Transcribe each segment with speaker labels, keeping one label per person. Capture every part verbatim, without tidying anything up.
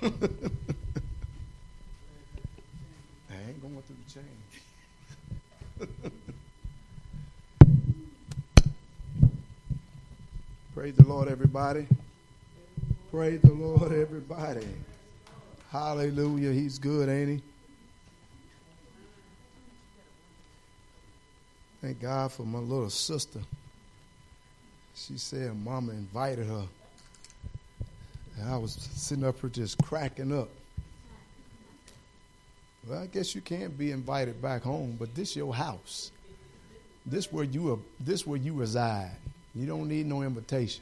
Speaker 1: I ain't going through the change. Praise the Lord, everybody. Praise the Lord, everybody. Hallelujah. He's good, ain't he? Thank God for my little sister. She said Mama invited her. And I was sitting up here just cracking up. Well, I guess you can't be invited back home, but this your house. This where you are, this where you reside. You don't need no invitation.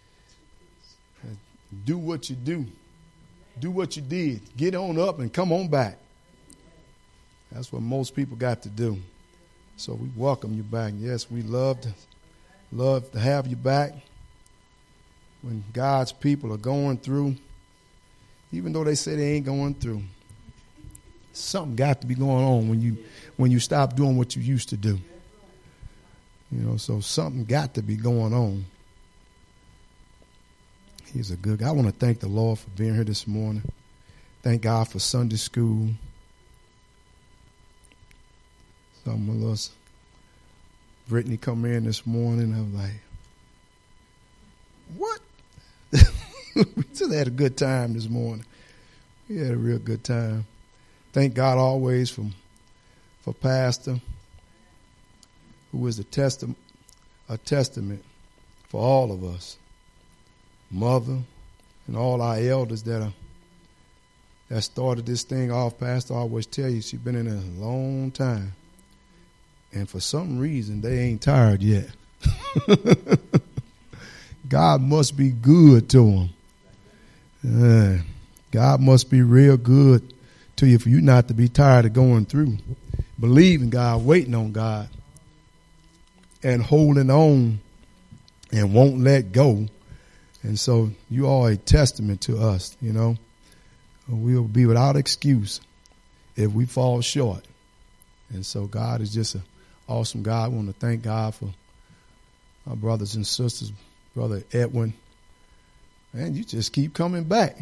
Speaker 1: Do what you do. Do what you did. Get on up and come on back. That's what most people got to do. So we welcome you back. Yes, we love to, love to have you back. When God's people are going through, even though they say they ain't going through, something got to be going on when you when you stop doing what you used to do. You know, so something got to be going on. He's a good guy. I want to thank the Lord for being here this morning. Thank God for Sunday school. Some of us, Brittany come in this morning. I was like, what? We just had a good time this morning. We had a real good time. Thank God always for, for Pastor, who is a, testi- a testament for all of us. Mother and all our elders that are that started this thing off. Pastor always tell you she's been in it a long time. And for some reason, they ain't tired yet. God must be good to them. Uh, God must be real good to you for you not to be tired of going through. Believing God, waiting on God, and holding on and won't let go. And so you are a testament to us, you know. We'll be without excuse if we fall short. And so God is just an awesome God. I want to thank God for our brothers and sisters. Brother Edwin, man, you just keep coming back.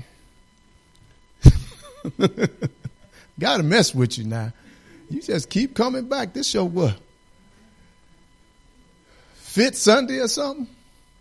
Speaker 1: Got to mess with you now. You just keep coming back. This show what? Fifth Sunday or something?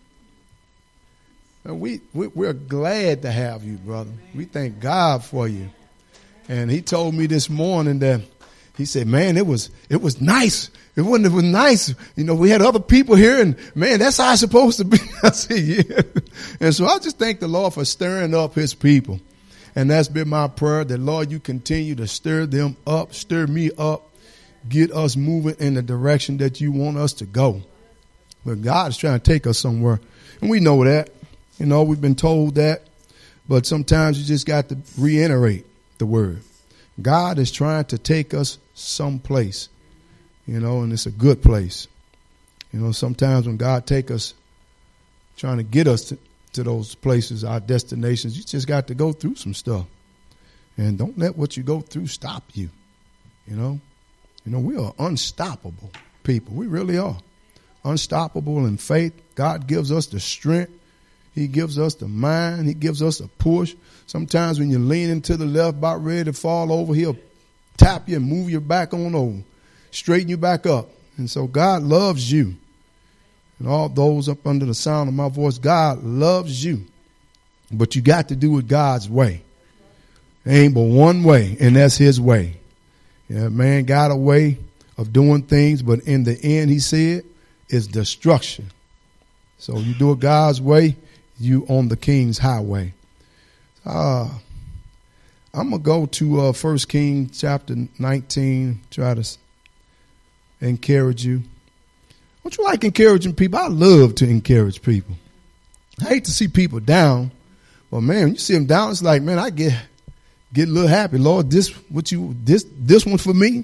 Speaker 1: And we, we, we're glad to have you, brother. We thank God for you. And he told me this morning that he said, man, it was it was nice. It wasn't it was nice. You know, we had other people here and man, that's how it's supposed to be. I said, yeah. And so I just thank the Lord for stirring up his people. And that's been my prayer that, Lord, you continue to stir them up, stir me up, get us moving in the direction that you want us to go. But God is trying to take us somewhere. And we know that. You know, we've been told that. But sometimes you just got to reiterate the word. God is trying to take us someplace, you know, and it's a good place. You know, sometimes when God take us, trying to get us to, to those places, our destinations, you just got to go through some stuff. And don't let what you go through stop you, you know. You know, we are unstoppable people. We really are. Unstoppable in faith. God gives us the strength. He gives us the mind. He gives us a push. Sometimes when you're leaning to the left, about ready to fall over, he'll tap you and move you back on over, straighten you back up. And so God loves you. And all those up under the sound of my voice, God loves you. But you got to do it God's way. There ain't but one way, and that's his way. Yeah, man got a way of doing things, but in the end, he said, it's destruction. So you do it God's way, you on the King's highway. Uh, I'm going to go to uh, First Kings chapter nineteen, try to encourage you. Don't you like encouraging people? I love to encourage people. I hate to see people down, but man, when you see them down, it's like, man, I get get a little happy. Lord, this what you this this one for me?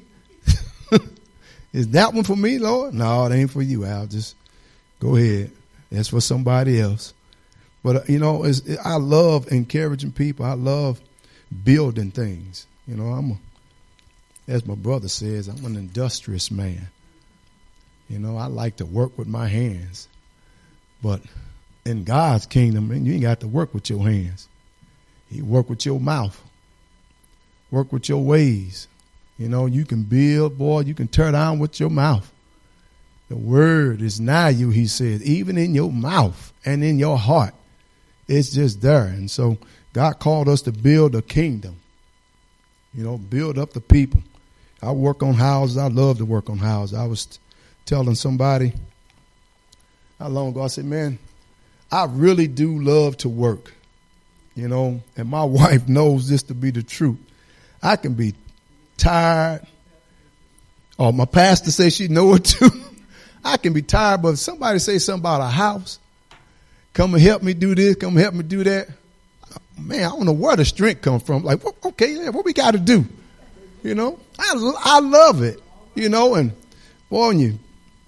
Speaker 1: Is that one for me, Lord? No, it ain't for you, Al. Just go ahead. That's for somebody else. But, uh, you know, it's, it, I love encouraging people. I love building things. You know, I'm, a, as my brother says, I'm an industrious man. You know, I like to work with my hands. But in God's kingdom, man, you ain't got to work with your hands. He work with your mouth. Work with your ways. You know, you can build, boy, you can tear down with your mouth. The word is nigh you, he says, even in your mouth and in your heart. It's just there. And so God called us to build a kingdom. You know, build up the people. I work on houses. I love to work on houses. I was t- telling somebody not long ago, I said, man, I really do love to work. You know, and my wife knows this to be the truth. I can be tired. Oh, my pastor says she know it too. I can be tired, but if somebody say something about a house, come and help me do this, come and help me do that. Man, I don't know where the strength comes from. Like, okay, yeah, what we got to do? You know, I, I love it, you know, and boy, when you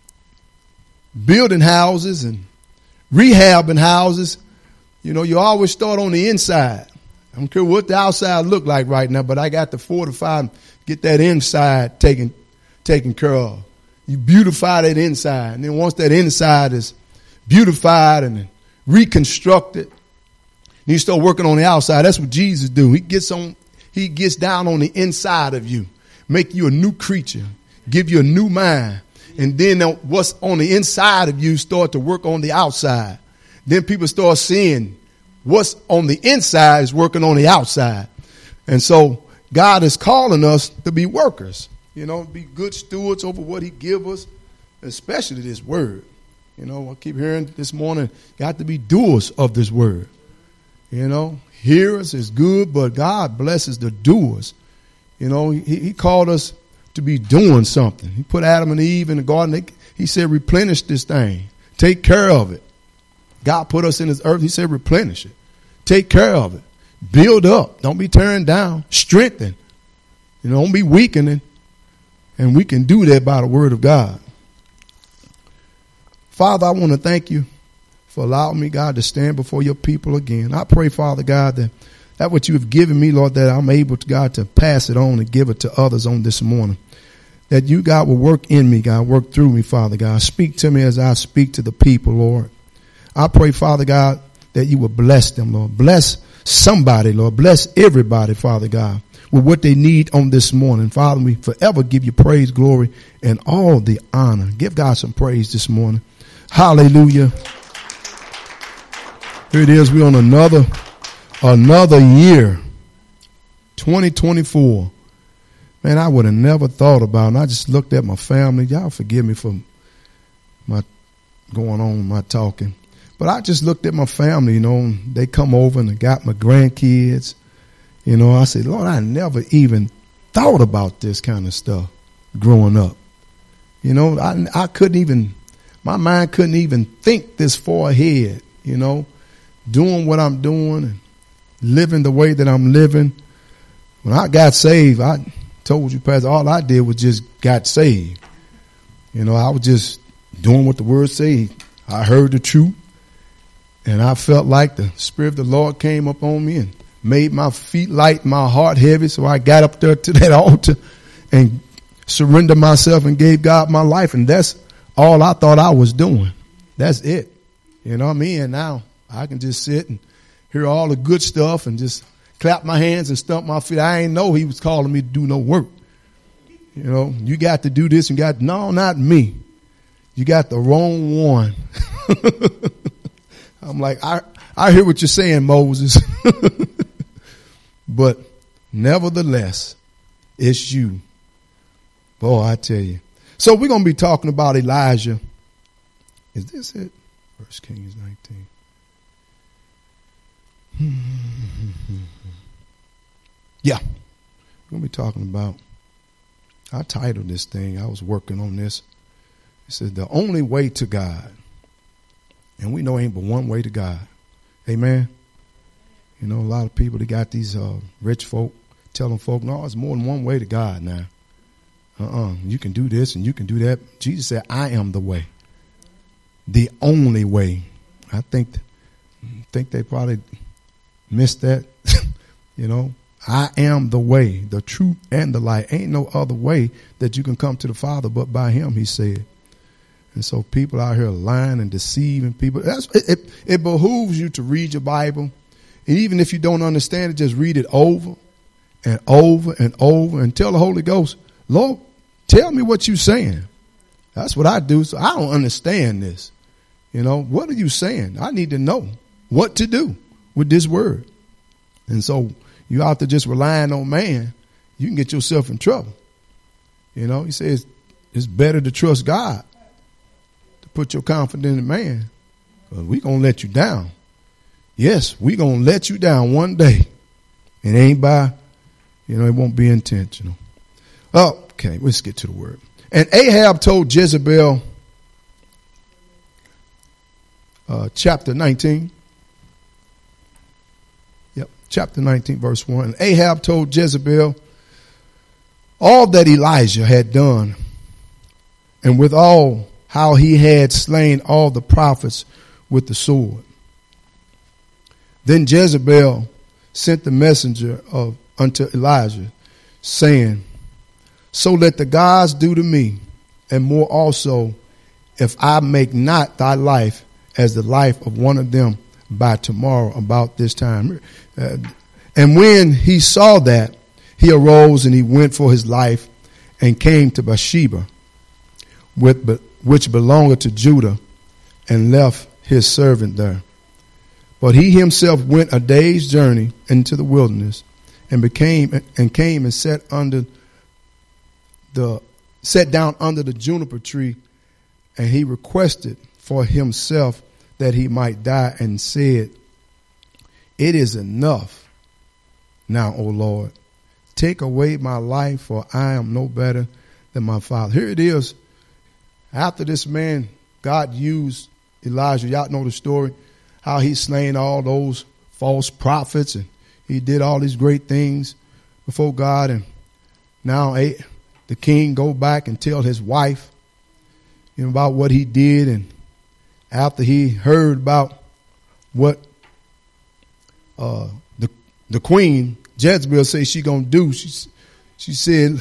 Speaker 1: building houses and rehabbing houses, you know, you always start on the inside. I don't care what the outside look like right now, but I got to fortify and get that inside taken, taken care of. You beautify that inside. And then once that inside is beautified and reconstructed, you start working on the outside. That's what Jesus do. He gets on, he gets down on the inside of you, make you a new creature, give you a new mind. And then what's on the inside of you start to work on the outside. Then people start seeing what's on the inside is working on the outside. And so God is calling us to be workers, you know, be good stewards over what he give us, especially this word. You know, I keep hearing this morning, got to be doers of this word. You know, hearers is good, but God blesses the doers. You know, he, he called us to be doing something. He put Adam and Eve in the garden. They, he said, replenish this thing. Take care of it. God put us in his earth. He said, replenish it. Take care of it. Build up. Don't be tearing down. Strengthen. You know, don't be weakening. And we can do that by the word of God. Father, I want to thank you for allowing me, God, to stand before your people again. I pray, Father God, that that what you have given me, Lord, that I'm able to, God, to pass it on and give it to others on this morning. That you, God, will work in me, God, work through me, Father God. Speak to me as I speak to the people, Lord. I pray, Father God, that you will bless them, Lord. Bless somebody, Lord. Bless everybody, Father God, with what they need on this morning. Father, we forever give you praise, glory, and all the honor. Give God some praise this morning. Hallelujah. Here it is. We're on another, another year, twenty twenty-four. Man, I would have never thought about it. And I just looked at my family. Y'all forgive me for my going on, my talking. But I just looked at my family, you know, and they come over and they got my grandkids. You know, I said, Lord, I never even thought about this kind of stuff growing up. You know, I, I couldn't even, my mind couldn't even think this far ahead, you know, doing what I'm doing and living the way that I'm living. When I got saved, I told you, Pastor, all I did was just got saved. You know, I was just doing what the word said. I heard the truth. And I felt like the Spirit of the Lord came up on me and made my feet light, my heart heavy. So I got up there to that altar and surrendered myself and gave God my life. And that's all I thought I was doing. That's it. You know what I mean? And now I can just sit and hear all the good stuff and just clap my hands and stump my feet. I ain't know he was calling me to do no work. You know, you got to do this and got, no, not me. You got the wrong one. I'm like, I, I hear what you're saying, Moses. But nevertheless, it's you. Boy, I tell you. So we're going to be talking about Elijah. Is this it? First Kings nineteen. Yeah. We're going to be talking about, I titled this thing, I was working on this. It says, the only way to God. And we know ain't but one way to God. Amen. You know, a lot of people, they got these uh, rich folk telling folk, no, it's more than one way to God now. Uh-uh. You can do this and you can do that. Jesus said, I am the way. The only way. I think, think they probably missed that. You know, I am the way, the truth, and the light. Ain't no other way that you can come to the Father but by him, he said. And so people out here lying and deceiving people. That's, it, it, it behooves you to read your Bible. And even if you don't understand it, just read it over and over and over and tell the Holy Ghost, Lord, tell me what you're saying. That's what I do. So I don't understand this. You know, what are you saying? I need to know what to do with this word. And so you out there just relying on man, you can get yourself in trouble. You know, he says it's better to trust God, to put your confidence in man, because we're going to let you down. Yes, we're going to let you down one day. It ain't by, you know, it won't be intentional. Oh, okay, let's get to the word. And Ahab told Jezebel, uh, chapter nineteen. Yep, chapter nineteen, verse one. And Ahab told Jezebel all that Elijah had done, and with all how he had slain all the prophets with the sword. Then Jezebel sent the messenger of unto Elijah, saying, so let the gods do to me, and more also, if I make not thy life as the life of one of them by tomorrow about this time. Uh, and when he saw that, he arose and he went for his life and came to Bathsheba, with, which belonged to Judah, and left his servant there. But he himself went a day's journey into the wilderness, and became and came and sat under the sat down under the juniper tree, and he requested for himself that he might die, and said, it is enough now, O Lord, take away my life, for I am no better than my father. Here it is. After this man, God used Elijah. Y'all know the story, how he slain all those false prophets, and he did all these great things before God. And now the king go back and tell his wife, you know, about what he did. And after he heard about what uh, the the queen Jezebel said she gonna do, she she said,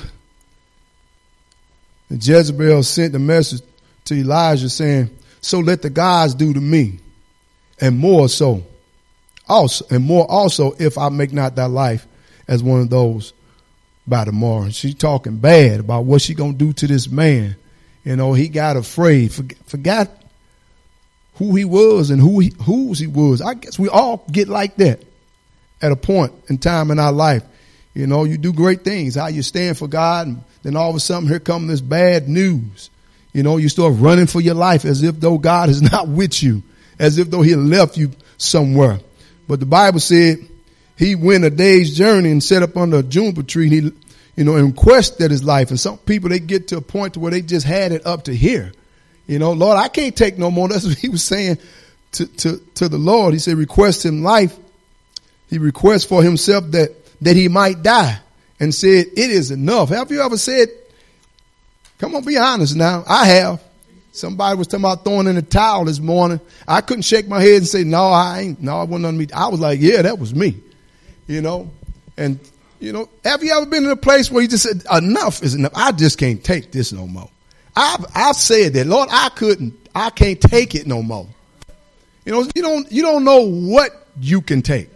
Speaker 1: and Jezebel sent a message to Elijah saying, so let the gods do to me, and more so, also and more also, if I make not thy life as one of those by tomorrow. And she talking bad about what she gonna do to this man. You know, he got afraid, forgot who he was and who he, whose he was. I guess we all get like that at a point in time in our life. You know, you do great things, how you stand for God, and then all of a sudden here comes this bad news. You know, you start running for your life as if though God is not with you, as if though he left you somewhere. But the Bible said he went a day's journey and set up under a juniper tree. He, you know, and quested his life. And some people, they get to a point to where they just had it up to here. You know, Lord, I can't take no more. That's what he was saying to, to, to the Lord. He said, request him life. He requests for himself that, that he might die, and said, it is enough. Have you ever said, come on, be honest now. I have. Somebody was talking about throwing in the towel this morning. I couldn't shake my head and say, no, I ain't. No, it wasn't on me. I was like, yeah, that was me. You know, and you know, have you ever been in a place where you just said, enough is enough. I just can't take this no more. I've, I've said that, Lord, I couldn't, I can't take it no more. You know, you don't, you don't know what you can take.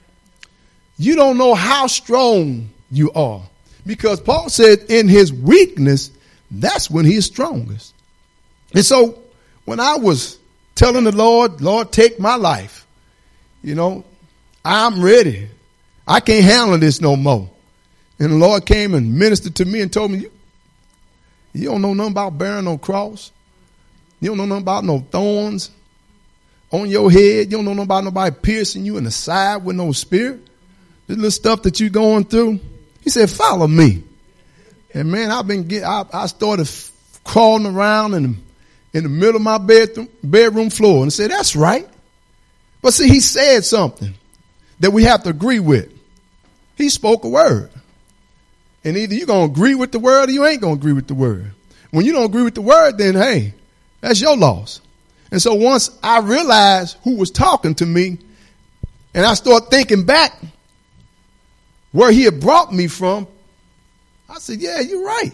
Speaker 1: You don't know how strong you are, because Paul said in his weakness, that's when he is strongest. And so when I was telling the Lord, Lord, take my life, you know, I'm ready. I can't handle this no more. And the Lord came and ministered to me and told me, you, you don't know nothing about bearing no cross. You don't know nothing about no thorns on your head. You don't know nothing about nobody piercing you in the side with no spear. This little stuff that you're going through. He said, follow me. And man, I've been get, I, I started f- crawling around in the, in the middle of my bedroom, bedroom floor, and said, that's right. But see, he said something that we have to agree with. He spoke a word. And either you're going to agree with the word or you ain't going to agree with the word. When you don't agree with the word, then hey, that's your loss. And so once I realized who was talking to me, and I started thinking back where he had brought me from, I said, yeah, you're right.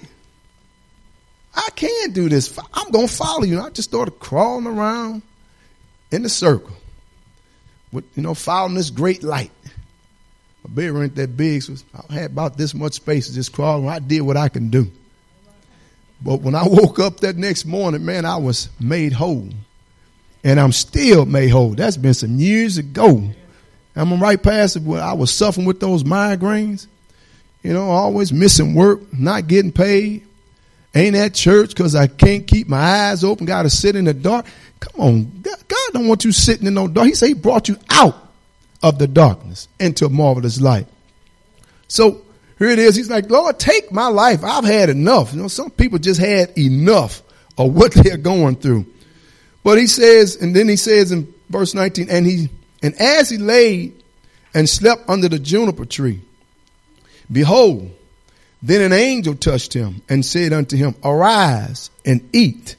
Speaker 1: I can do this. I'm going to follow you. And I just started crawling around in the circle. with, you know, following this great light. My bed ain't that big, so I had about this much space to just crawl, and I did what I can do. But when I woke up that next morning, man, I was made whole. And I'm still made whole. That's been some years ago. I'm right past it when I was suffering with those migraines. You know, always missing work, not getting paid. Ain't at church because I can't keep my eyes open. Got to sit in the dark. Come on. God, God don't want you sitting in no dark. He said he brought you out of the darkness into a marvelous light. So here it is. He's like, Lord, take my life. I've had enough. You know, some people just had enough of what they're going through. But he says, and then he says in verse nineteen, and he, and as he laid and slept under the juniper tree, behold, then an angel touched him and said unto him, arise and eat.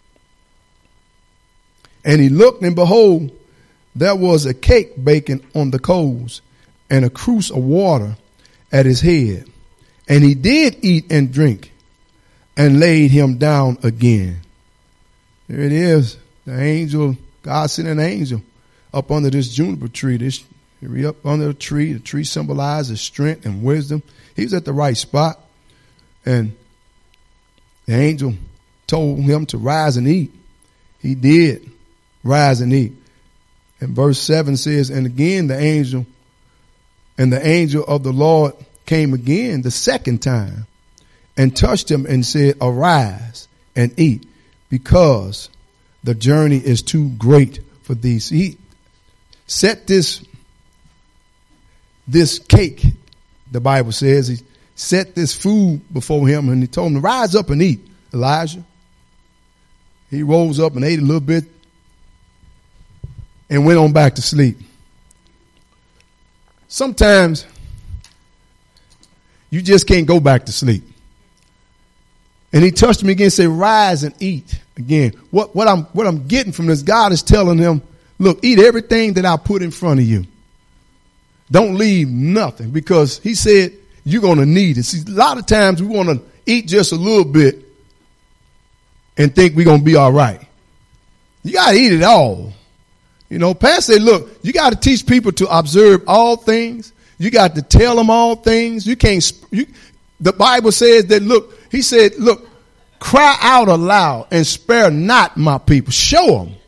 Speaker 1: And he looked, and behold, there was a cake baking on the coals and a cruse of water at his head. And he did eat and drink and laid him down again. There it is. The angel, God sent an angel up under this juniper tree. This up under the tree. The tree symbolizes strength and wisdom. He was at the right spot. And the angel told him to rise and eat. He did rise and eat. And verse seven says, and again the angel, and the angel of the Lord came again the second time and touched him and said, arise and eat, because the journey is too great for thee. So he set this, this cake, the Bible says, he set this food before him, and he told him to rise up and eat, Elijah. He rose up and ate a little bit and went on back to sleep. Sometimes you just can't go back to sleep. And he touched me again and said, rise and eat again. What, what I'm, what I'm getting from this, God is telling him, look, eat everything that I put in front of you. Don't leave nothing, because he said you're going to need it. See, a lot of times we want to eat just a little bit and think we're going to be all right. You got to eat it all. You know, Pastor said, look, you got to teach people to observe all things. You got to tell them all things. You can't, you, the Bible says that, look, he said, look, cry out aloud and spare not my people. Show them.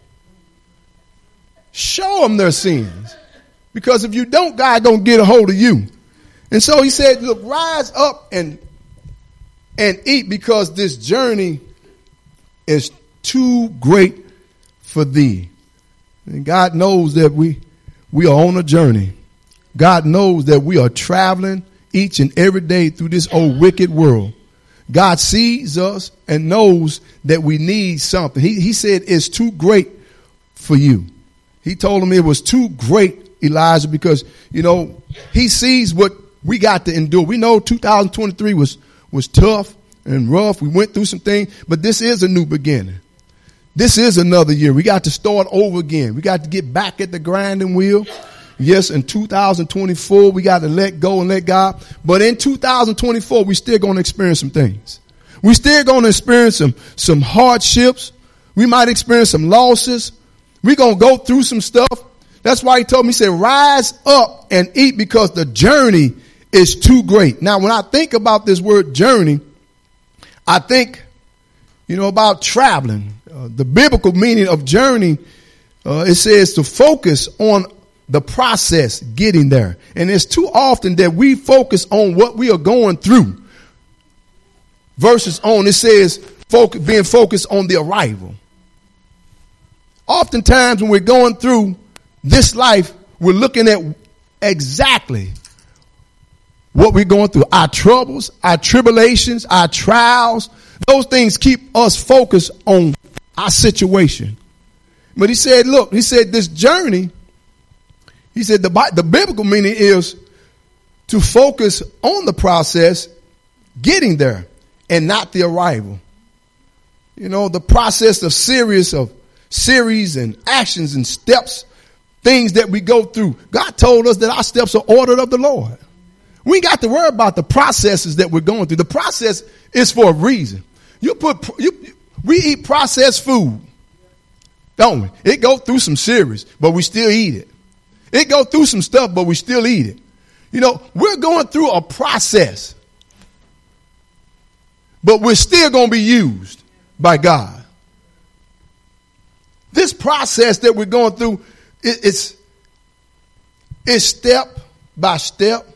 Speaker 1: Show them their sins. Because if you don't, God gonna get a hold of you. And so he said, look, rise up and, and eat, because this journey is too great for thee. And God knows that we, we are on a journey. God knows that we are traveling each and every day through this old wicked world. God sees us and knows that we need something. He, he said it's too great for you. He told him it was too great, Elijah, because, you know, he sees what we got to endure. We know two thousand twenty-three was, was tough and rough. We went through some things, but this is a new beginning. This is another year. We got to start over again. We got to get back at the grinding wheel. Yes, in two thousand twenty-four, we got to let go and let God. But in two thousand twenty-four, we still going to experience some things. We still going to experience some, some hardships. We might experience some losses. We're going to go through some stuff. That's why he told me, he said, rise up and eat, because the journey is too great. Now, when I think about this word journey, I think, you know, about traveling. Uh, the biblical meaning of journey, uh, it says to focus on the process getting there. And it's too often that we focus on what we are going through versus on, it says, focus, being focused on the arrival. Oftentimes when we're going through this life, we're looking at exactly what we're going through. Our troubles, our tribulations, our trials, those things keep us focused on our situation. But he said, look, he said this journey, he said the, the biblical meaning is to focus on the process getting there and not the arrival. You know, the process of series of series and actions and steps, things that we go through. God told us that our steps are ordered of the Lord. We ain't got to worry about the processes that we're going through. The process is for a reason. You put, you, we eat processed food, don't we? It goes through some series, but we still eat it. It go through some stuff, but we still eat it. You know, we're going through a process, but we're still going to be used by God. This process that we're going through, it, it's, it's step by step,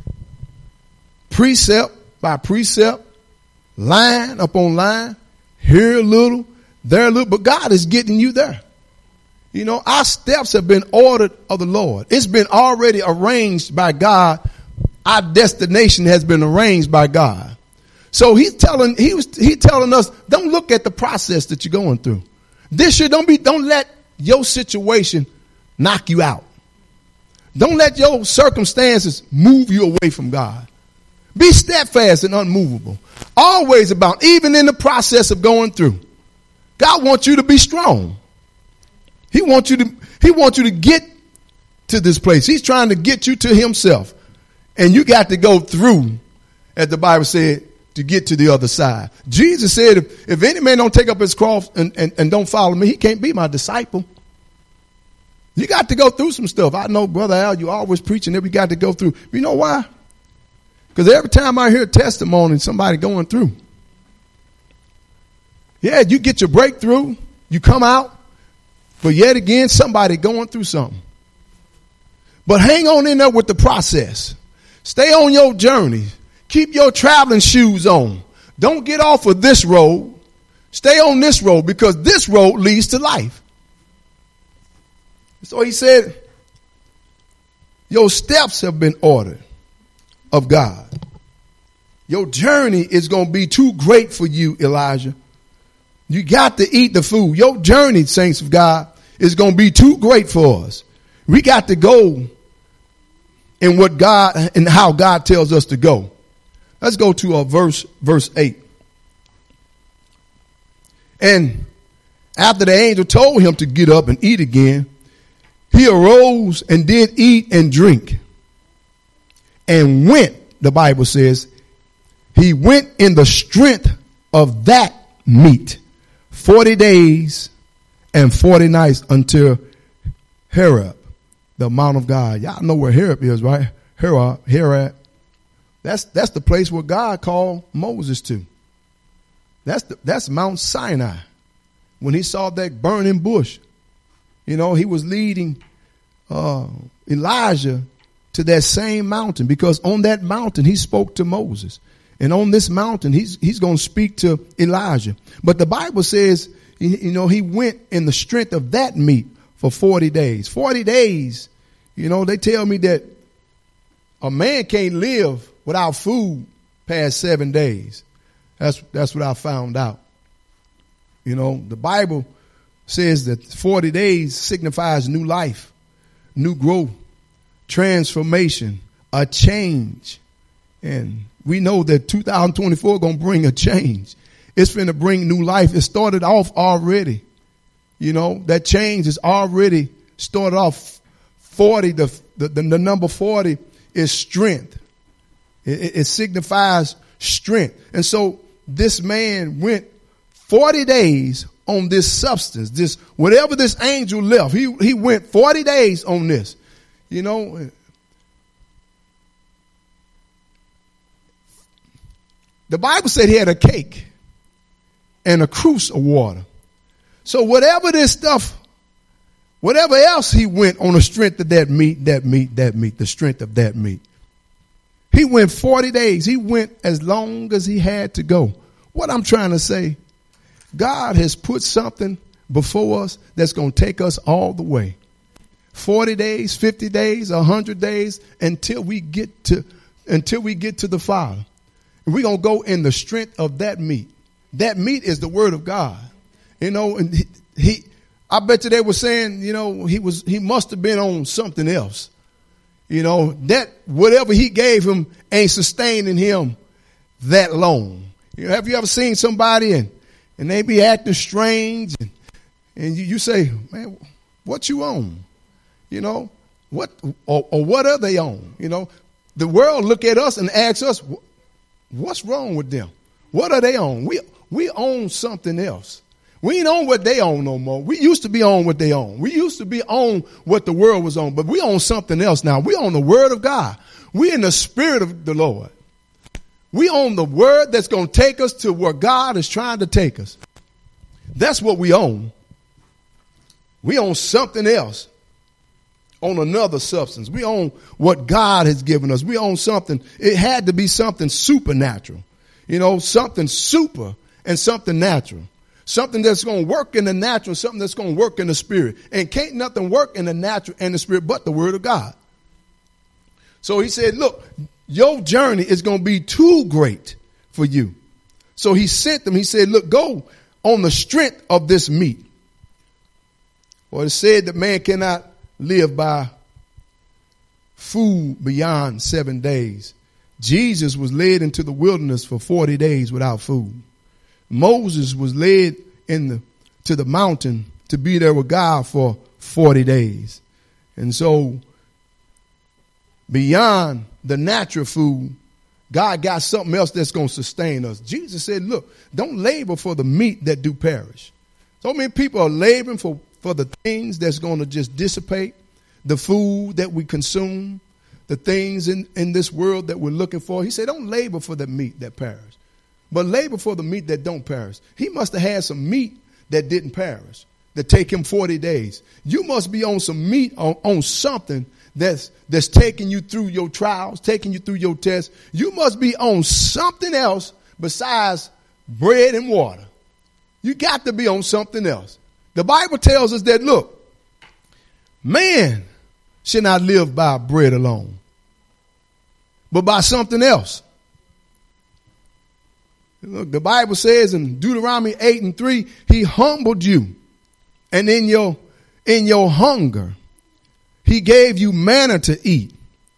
Speaker 1: precept by precept, line upon line, here a little, there a little, but God is getting you there. You know, our steps have been ordered of the Lord. It's been already arranged by God. Our destination has been arranged by God. So he's telling, he was, he telling us, don't look at the process that you're going through. This year, don't be, don't let your situation knock you out. Don't let your circumstances move you away from God. Be steadfast and unmovable. Always about, even in the process of going through. God wants you to be strong. He wants you to, he wants you to get to this place. He's trying to get you to himself. And you got to go through, as the Bible said, to get to the other side. Jesus said, if, if any man don't take up his cross and, and, and don't follow me, he can't be my disciple. You got to go through some stuff. I know, Brother Al, you always preaching that we got to go through. You know why? Because every time I hear testimony, somebody going through. Yeah, you get your breakthrough, you come out, but yet again, somebody going through something. But hang on in there with the process. Stay on your journey. Keep your traveling shoes on. Don't get off of this road. Stay on this road, because this road leads to life. So he said, your steps have been ordered of God. Your journey is going to be too great for you, Elijah. You got to eat the food. Your journey, saints of God, is going to be too great for us. We got to go in what God and how God tells us to go. Let's go to a verse, verse eight. And after the angel told him to get up and eat again, he arose and did eat and drink and went, the Bible says, he went in the strength of that meat forty days and forty nights until Horeb, the Mount of God. Y'all know where Horeb is, right? Horeb, Horeb. That's, that's the place where God called Moses to. That's the, that's Mount Sinai. When he saw that burning bush, you know, he was leading uh, Elijah to that same mountain, because on that mountain he spoke to Moses. And on this mountain, he's, he's going to speak to Elijah. But the Bible says, you know, he went in the strength of that meat for forty days. forty days, you know, they tell me that a man can't live without food past seven days. That's, that's what I found out. You know, the Bible says that forty days signifies new life, new growth, transformation, a change. And we know that two thousand twenty-four is going to bring a change. It's going to bring new life. It started off already. You know, that change is already started off. forty, the, the, the number forty is strength. It, it, it signifies strength. And so this man went forty days on this substance, this, whatever this angel left, he, he went forty days on this, you know. The Bible said he had a cake and a cruse of water. So whatever this stuff, whatever else he went on the strength of that meat, that meat, that meat, the strength of that meat. He went forty days. He went as long as he had to go. What I'm trying to say, God has put something before us that's going to take us all the way. forty days, fifty days, one hundred days until we get to, until we get to the Father. And we're going to go in the strength of that meat. That meat is the word of God. You know, and he, he, I bet you they were saying, you know, he was, he must have been on something else. You know, that whatever he gave him ain't sustaining him that long. You know, have you ever seen somebody and, and they be acting strange and, and you, you say, man, what you on? You know, what, or, or what are they on? You know, the world look at us and ask us, what's wrong with them? What are they on? We, we own something else. We ain't on what they own no more. We used to be on what they own. We used to be on what the world was on, but we own something else now. We own the word of God. We in the spirit of the Lord. We own the word that's going to take us to where God is trying to take us. That's what we own. We own something else. On another substance. We own what God has given us. We own something. It had to be something supernatural. You know, something super and something natural. Something that's going to work in the natural, something that's going to work in the spirit. And can't nothing work in the natural and the spirit but the word of God. So he said, look, your journey is going to be too great for you. So he sent them. He said, look, go on the strength of this meat. Well, it said that man cannot live by food beyond seven days. Jesus was led into the wilderness for forty days without food. Moses was led in the, to the mountain to be there with God for forty days. And so beyond the natural food, God got something else that's going to sustain us. Jesus said, look, don't labor for the meat that do perish. So many people are laboring for, for the things that's going to just dissipate, the food that we consume, the things in, in this world that we're looking for. He said, don't labor for the meat that perish, but labor for the meat that don't perish. He must have had some meat that didn't perish, that take him forty days. You must be on some meat, on, on something that's, that's taking you through your trials, taking you through your tests. You must be on something else besides bread and water. You got to be on something else. The Bible tells us that, look, man should not live by bread alone, but by something else. Look, the Bible says in Deuteronomy eight and three, he humbled you. And in your, in your hunger, he gave you manna to eat.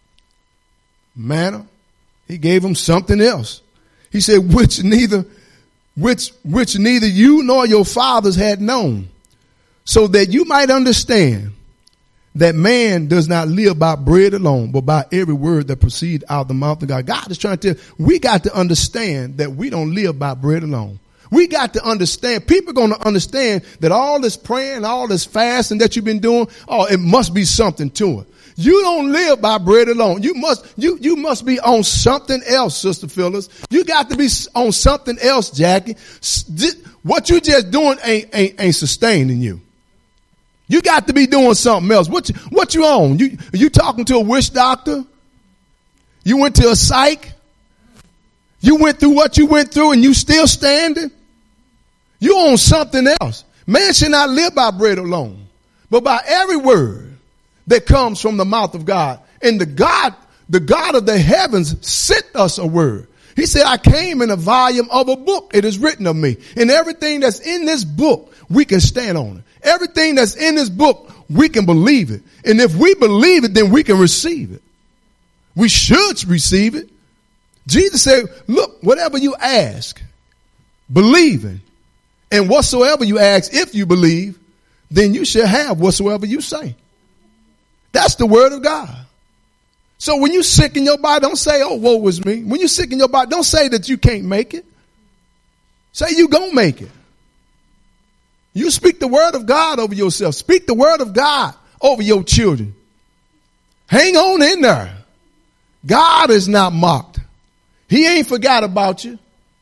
Speaker 1: Manna. He gave them something else. He said, which neither, which, which neither you nor your fathers had known, so that you might understand that man does not live by bread alone, but by every word that proceeds out of the mouth of God. God is trying to tell, we got to understand that we don't live by bread alone. We got to understand, people are going to understand that all this praying, all this fasting that you've been doing, oh, it must be something to it. You don't live by bread alone. You must, you, you must be on something else, Sister Phyllis. You got to be on something else, Jackie. What you just doing ain't, ain't, ain't sustaining you. You got to be doing something else. What you, what you on? You, you talking to a witch doctor? You went to a psych? You went through what you went through and you still standing? You on something else. Man should not live by bread alone, but by every word that comes from the mouth of God. And the God, the God of the heavens sent us a word. He said, I came in a volume of a book. It is written of me. And everything that's in this book, we can stand on it. Everything that's in this book, we can believe it. And if we believe it, then we can receive it. We should receive it. Jesus said, look, whatever you ask, believe in. And whatsoever you ask, if you believe, then you shall have whatsoever you say. That's the word of God. So when you sick in your body, don't say, oh, woe is me. When you sick in your body, don't say that you can't make it. Say you gonna make it. You speak the word of God over yourself. Speak the word of God over your children. Hang on in there. God is not mocked. He ain't forgot about you.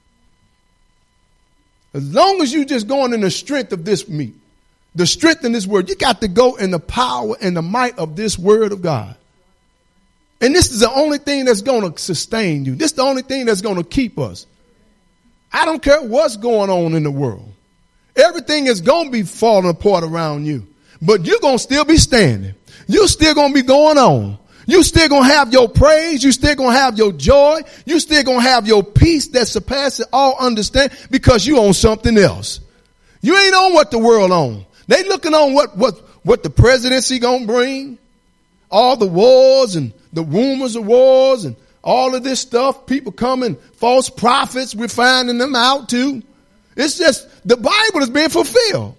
Speaker 1: As long as you just going in the strength of this meat, the strength in this word, you got to go in the power and the might of this word of God. And this is the only thing that's going to sustain you. This is the only thing that's going to keep us. I don't care what's going on in the world. Everything is going to be falling apart around you, but you're going to still be standing. You're still going to be going on. You still going to have your praise. You still going to have your joy. You still going to have your peace that surpasses all understanding because you own something else. You ain't on what the world on. They looking on what, what, what the presidency going to bring. All the wars and the rumors of wars and all of this stuff. People coming, false prophets. We're finding them out too. It's just the Bible is being fulfilled.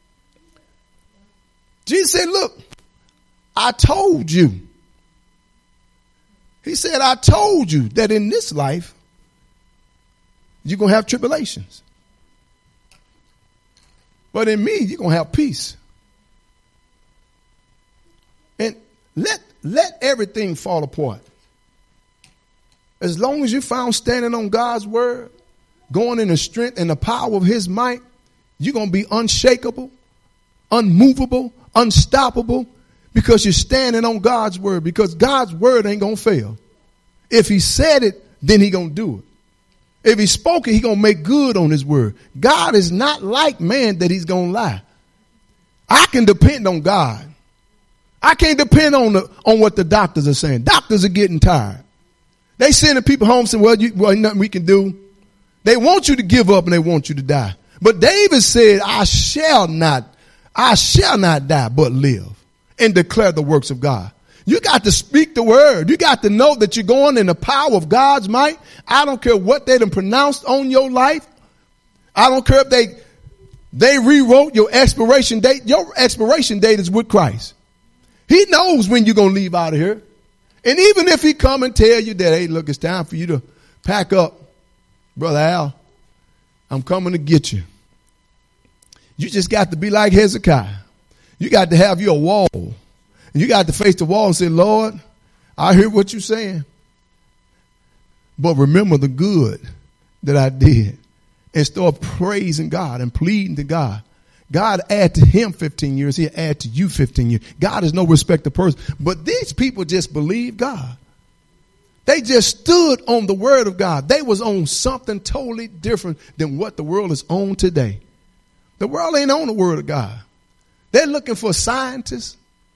Speaker 1: Jesus said, look, I told you. He said, I told you that in this life, you're going to have tribulations. But in me, you're going to have peace. And let, let everything fall apart. As long as you found standing on God's word, going in the strength and the power of his might, you're going to be unshakable, unmovable, unstoppable, because you're standing on God's word, because God's word ain't going to fail. If he said it, then he going to do it. If he spoke it, he going to make good on his word. God is not like man that he's going to lie. I can depend on God. I can't depend on the, on what the doctors are saying. Doctors are getting tired. They sending people home saying, well, you, well, nothing we can do. They want you to give up and they want you to die. But David said, I shall not, I shall not die, but live and declare the works of God. You got to speak the word. You got to know that you're going in the power of God's might. I don't care what they done pronounced on your life. I don't care if they, they rewrote your expiration date. Your expiration date is with Christ. He knows when you're going to leave out of here. And even if he come and tell you that, hey, look, it's time for you to pack up, Brother Al, I'm coming to get you. You just got to be like Hezekiah. You got to have your wall. You got to face the wall and say, Lord, I hear what you're saying. But remember the good that I did. And start praising God and pleading to God. God add to him fifteen years. He'll add to you fifteen years. God is no respecter of person. But these people just believe God. They just stood on the word of God. They was on something totally different than what the world is on today. The world ain't on the word of God. They're looking for scientists,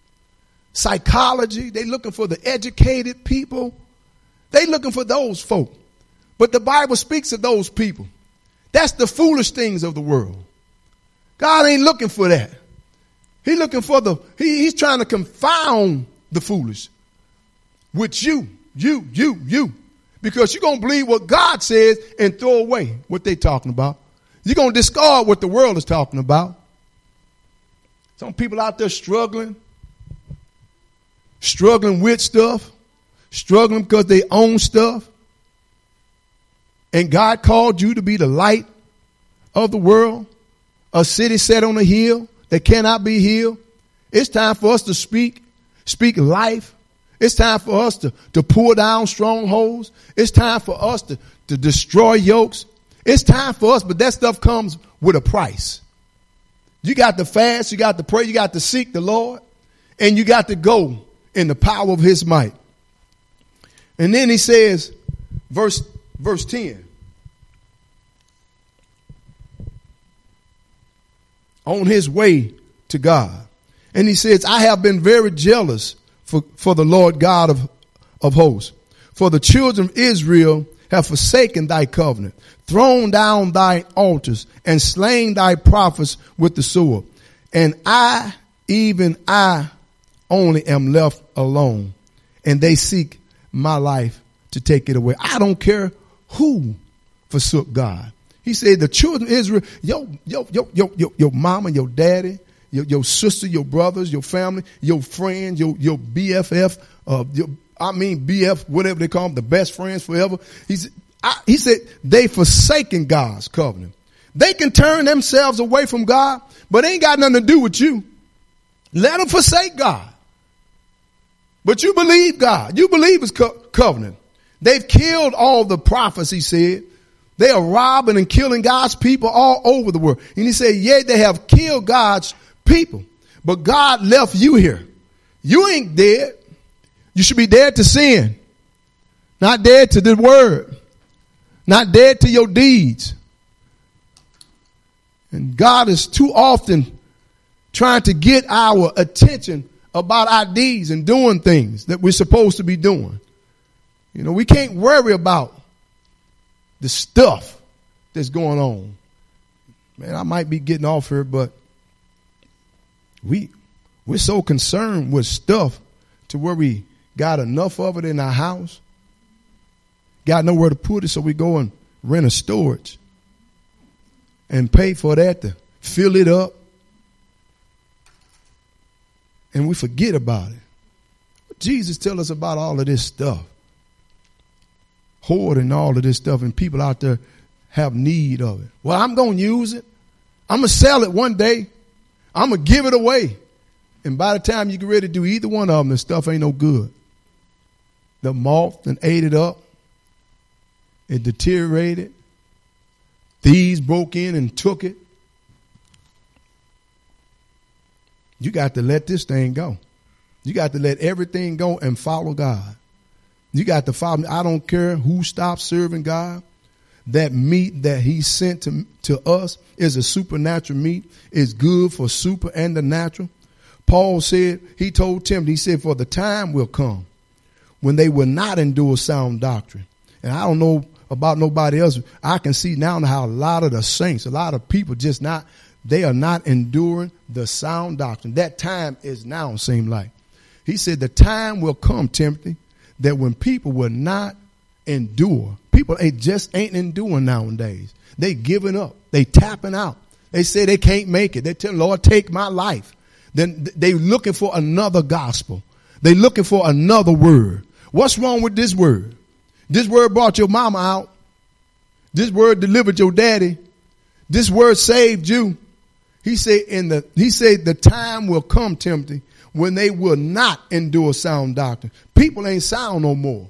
Speaker 1: psychology. They're looking for the educated people. They're looking for those folk. But the Bible speaks of those people. That's the foolish things of the world. God ain't looking for that. He's looking for the, he, he's trying to confound the foolish with you, you, you, you. Because you're going to believe what God says and throw away what they're talking about. You're going to discard what the world is talking about. Some people out there struggling, struggling with stuff, struggling because they own stuff. And God called you to be the light of the world. A city set on a hill that cannot be healed. It's time for us to speak, speak life. It's time for us to, to pull down strongholds. It's time for us to, to destroy yokes. It's time for us, but that stuff comes with a price. You got to fast, you got to pray, you got to seek the Lord, and you got to go in the power of his might. And then he says, verse, verse ten. On his way to God. And he says, I have been very jealous for, for the Lord God of, of hosts. For the children of Israel have forsaken thy covenant, thrown down thy altars, and slain thy prophets with the sword. And I, even I, only am left alone. And they seek my life to take it away. I don't care who forsook God. He said, the children of Israel, your, your, your, your, your, your mama, your daddy, your, your sister, your brothers, your family, your friends, your, your B F F, uh, your, I mean, B F, whatever they call them, the best friends forever. He said, I, he said, they forsaken God's covenant. They can turn themselves away from God, but it ain't got nothing to do with you. Let them forsake God. But you believe God. You believe his co- covenant. They've killed all the prophets, he said. They are robbing and killing God's people all over the world. And he said, yea, they have killed God's people, but God left you here. You ain't dead. You should be dead to sin, not dead to the word, not dead to your deeds. And God is too often trying to get our attention about our deeds and doing things that we're supposed to be doing. You know, we can't worry about the stuff that's going on. Man, I might be getting off here, but we, we're so concerned with stuff to where we got enough of it in our house, got nowhere to put it, so we go and rent a storage and pay for that to fill it up. And we forget about it. Jesus tell us about all of this stuff. Hoarding all of this stuff, and people out there have need of it. Well, I'm going to use it. I'm going to sell it one day. I'm going to give it away. And by the time you get ready to do either one of them, the stuff ain't no good. The moth and ate it up. It deteriorated. Thieves broke in and took it. You got to let this thing go. You got to let everything go and follow God. You got to follow me. I don't care who stops serving God. That meat that he sent to, to us is a supernatural meat. It's good for super and the natural. Paul said, he told Timothy, he said, for the time will come when they will not endure sound doctrine. And I don't know about nobody else. I can see now how a lot of the saints, a lot of people just not, they are not enduring the sound doctrine. That time is now, it seems like. He said the time will come, Timothy, that when people will not endure. People they just ain't enduring nowadays. They giving up. They tapping out. They say they can't make it. They tell Lord, take my life. Then they looking for another gospel. They looking for another word. What's wrong with this word? This word brought your mama out. This word delivered your daddy. This word saved you. He said in the, he said the time will come, Timothy, when they will not endure sound doctrine. People ain't sound no more.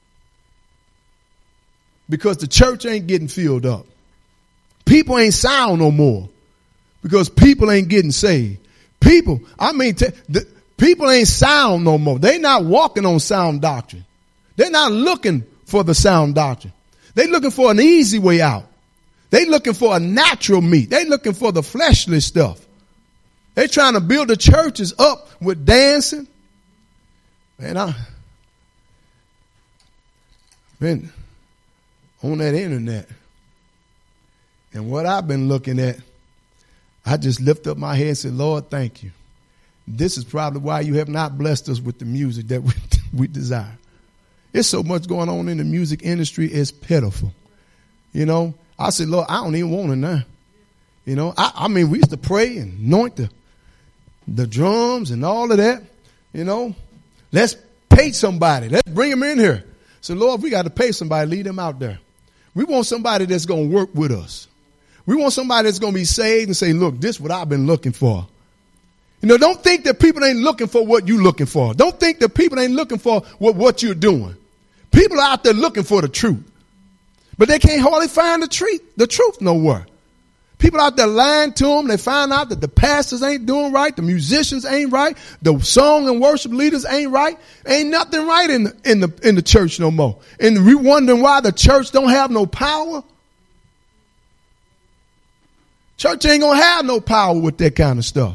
Speaker 1: Because the church ain't getting filled up. People ain't sound no more. Because people ain't getting saved. People, I mean, t- the, people ain't sound no more. They not walking on sound doctrine. They're not looking for the sound doctrine. They looking for an easy way out. They looking for a natural meat. They looking for the fleshly stuff. They trying to build the churches up with dancing. Man, I been on that internet. And what I've been looking at, I just lift up my head and say, Lord, thank you. This is probably why you have not blessed us with the music that we, we desire. There's so much going on in the music industry. It's pitiful. You know, I said, Lord, I don't even want it now. You know, I, I mean, we used to pray and anoint the, the drums and all of that. You know, let's pay somebody. Let's bring them in here. So, Lord, we got to pay somebody, lead them out there. We want somebody that's going to work with us. We want somebody that's going to be saved and say, look, this is what I've been looking for. You know, don't think that people ain't looking for what you're looking for. Don't think that people ain't looking for what, what you're doing. People are out there looking for the truth. But they can't hardly find the truth, the truth nowhere. People out there lying to them. They find out that the pastors ain't doing right. The musicians ain't right. The song and worship leaders ain't right. Ain't nothing right in the, in the, in the church no more. And we wondering why the church don't have no power. Church ain't going to have no power with that kind of stuff.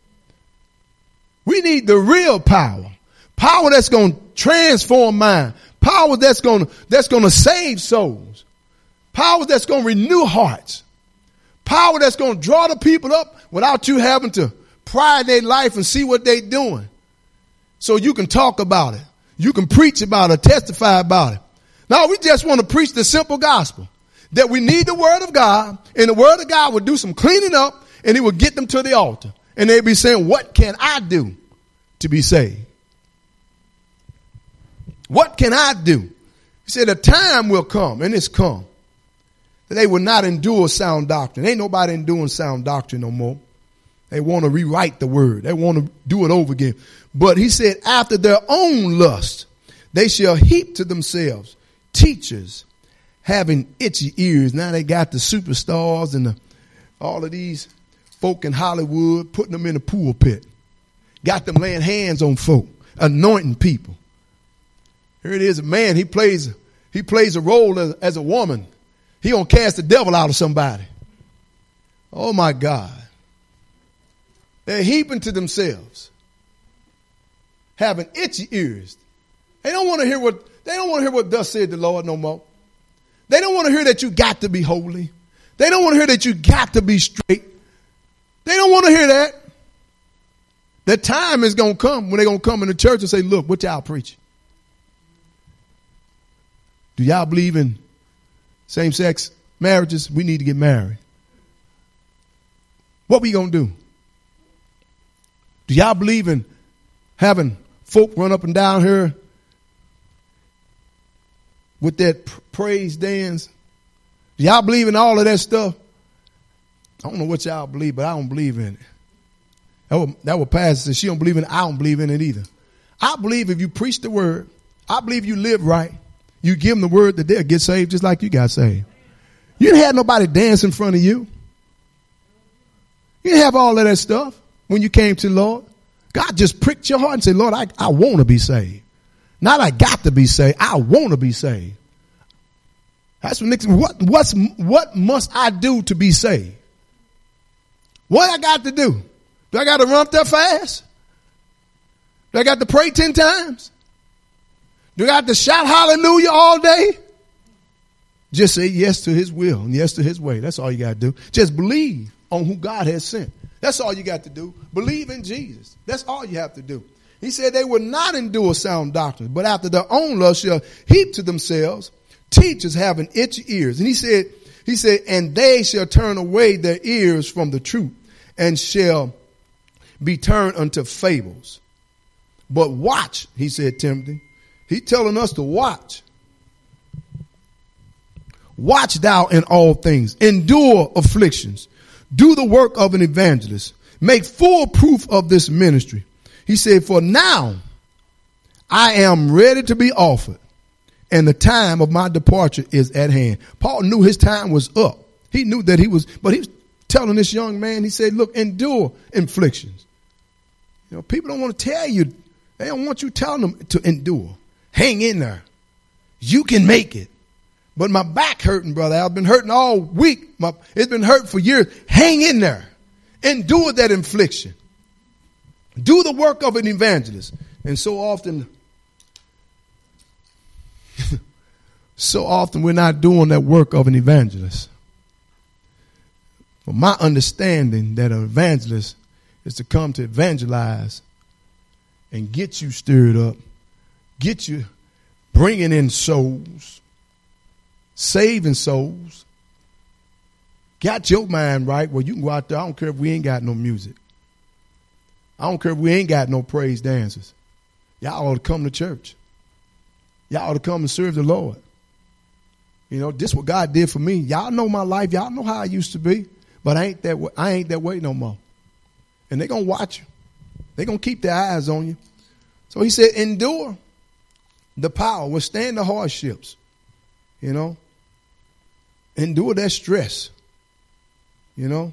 Speaker 1: We need the real power. Power that's going to transform mind. Power that's going to, that's going to save souls. Power that's going to renew hearts. Power that's going to draw the people up without you having to pry their life and see what they're doing. So you can talk about it. You can preach about it, testify about it. No, we just want to preach the simple gospel. That we need the word of God, and the word of God will do some cleaning up, and it will get them to the altar. And they'll be saying, what can I do to be saved? What can I do? He said, a time will come, and it's come, that they will not endure sound doctrine. Ain't nobody enduring sound doctrine no more. They want to rewrite the word. They want to do it over again. But he said, after their own lust, they shall heap to themselves teachers having itchy ears. Now they got the superstars and the, all of these folk in Hollywood putting them in a pulpit. Got them laying hands on folk, anointing people. Here it is, a man, he plays, he plays a role as, as a woman. He gonna cast the devil out of somebody. Oh my God. They're heaping to themselves, having itchy ears. They don't want to hear what, they don't want to hear what thus said the Lord no more. They don't want to hear that you got to be holy. They don't want to hear that you got to be straight. They don't want to hear that. The time is going to come when they're going to come in the church and say, look, what y'all preaching? Do y'all believe in same-sex marriages? We need to get married. What we going to do? Do y'all believe in having folk run up and down here with that praise dance? Do y'all believe in all of that stuff? I don't know what y'all believe, but I don't believe in it. That was, that was Pastor said she don't believe in it. I don't believe in it either. I believe if you preach the word, I believe you live right, you give them the word that they'll get saved just like you got saved. You didn't have nobody dance in front of you. You didn't have all of that stuff when you came to the Lord. God just pricked your heart and said, Lord, I, I want to be saved. Not I got to be saved. I want to be saved. That's what Nixon, what, what's, what must I do to be saved? What I got to do? Do I got to run up there fast? Do I got to pray ten times? Do I got to shout hallelujah all day? Just say yes to his will and yes to his way. That's all you got to do. Just believe on who God has sent. That's all you got to do. Believe in Jesus. That's all you have to do. He said they will not endure sound doctrine, but after their own lust shall heap to themselves teachers having itchy ears. And he said, he said, and they shall turn away their ears from the truth and shall be turned unto fables. But watch, he said, Timothy. He's telling us to watch. Watch thou in all things. Endure afflictions. Do the work of an evangelist. Make full proof of this ministry. He said, for now I am ready to be offered, and the time of my departure is at hand. Paul knew his time was up. He knew that he was, but he was telling this young man, he said, look, endure afflictions. You know, people don't want to tell you. They don't want you telling them to endure. Hang in there. You can make it. But my back hurting, brother. I've been hurting all week. My, it's been hurting for years. Hang in there. Endure that infliction. Do the work of an evangelist. And so often, so often we're not doing that work of an evangelist. But my understanding that an evangelist is to come to evangelize and get you stirred up, get you bringing in souls, saving souls, got your mind right where you can go out there. I don't care if we ain't got no music. I don't care if we ain't got no praise dancers. Y'all ought to come to church. Y'all ought to come and serve the Lord. You know, this is what God did for me. Y'all know my life. Y'all know how I used to be, but I ain't that way. I ain't that way no more. And they're going to watch you. They're going to keep their eyes on you. So he said, endure the power, withstand the hardships, you know, endure that stress, you know.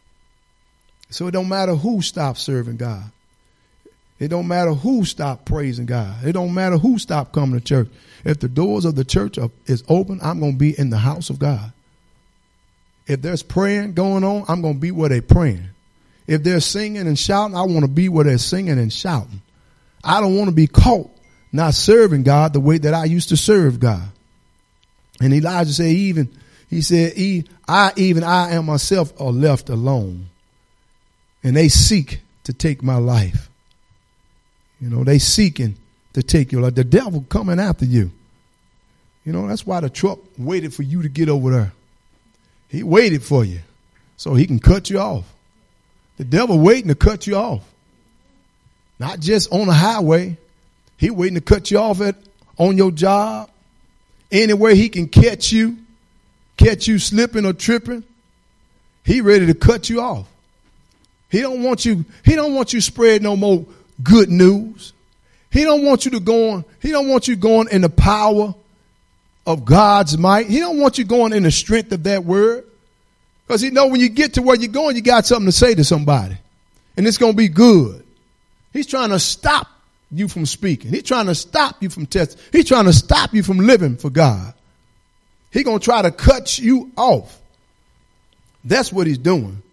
Speaker 1: So it don't matter who stops serving God. It don't matter who stopped praising God. It don't matter who stopped coming to church. If the doors of the church are, is open, I'm going to be in the house of God. If there's praying going on, I'm going to be where they're praying. If they're singing and shouting, I want to be where they're singing and shouting. I don't want to be caught not serving God the way that I used to serve God. And Elijah said, even, he said, I, even I am myself are left alone. And they seek to take my life. You know, they seeking to take your life. The devil coming after you. You know, that's why the truck waited for you to get over there. He waited for you so he can cut you off. The devil waiting to cut you off. Not just on the highway. He waiting to cut you off at on your job. Anywhere he can catch you, catch you slipping or tripping. He ready to cut you off. He don't want you, he don't want you spread no more good news. He don't want you to go on, he don't want you going in the power of God's might. He don't want you going in the strength of that word. Because he know when you get to where you're going, you got something to say to somebody. And it's going to be good. He's trying to stop you from speaking. He's trying to stop you from testing. He's trying to stop you from living for God. He's going to try to cut you off. That's what he's doing.